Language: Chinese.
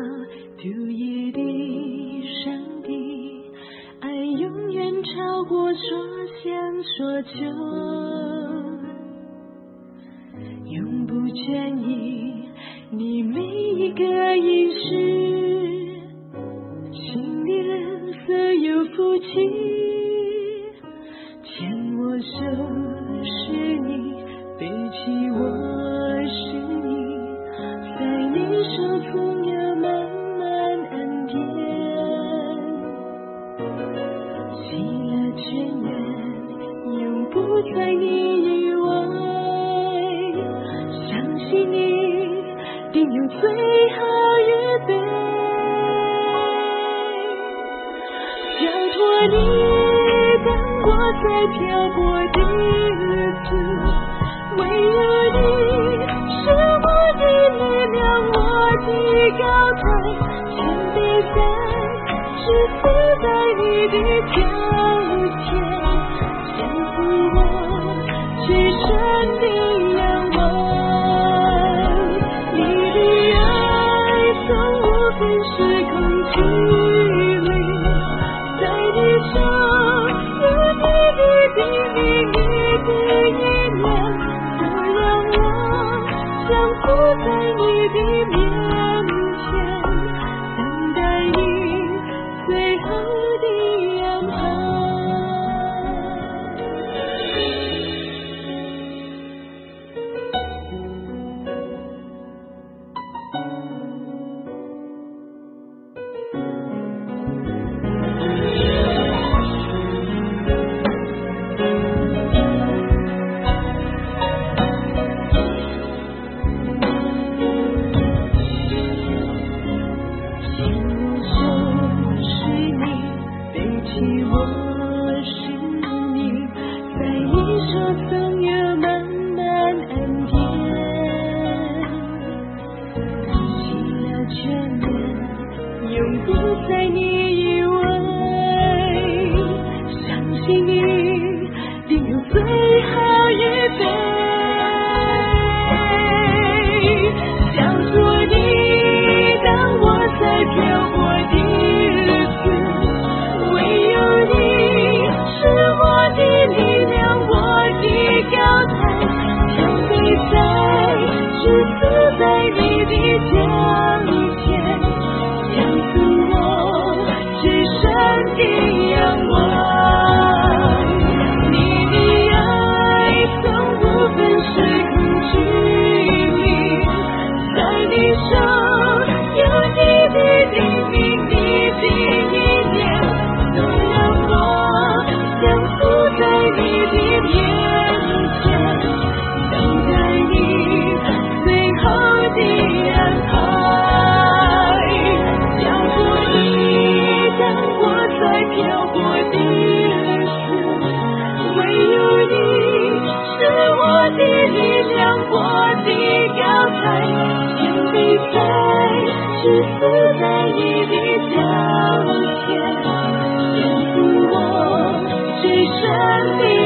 独一的上帝，爱永远超过说想说求，永不倦意你每一个应许，心里人所有福气，牵我手是你，背起我是你，在你手中有满满恩典，喜乐全然永不在你以外，相信你定有最好预备，交托你当我在漂泊的日子，唯有你是我的力量，我的高台，谦卑在是伏在你的脚前，降服我去神的仰望，你的爱从无分时空距离，在你手有你的叮咛，你的意念，都让我降服在你的面前，等待你最后的安排。是死在你的脚前，牵住我最深的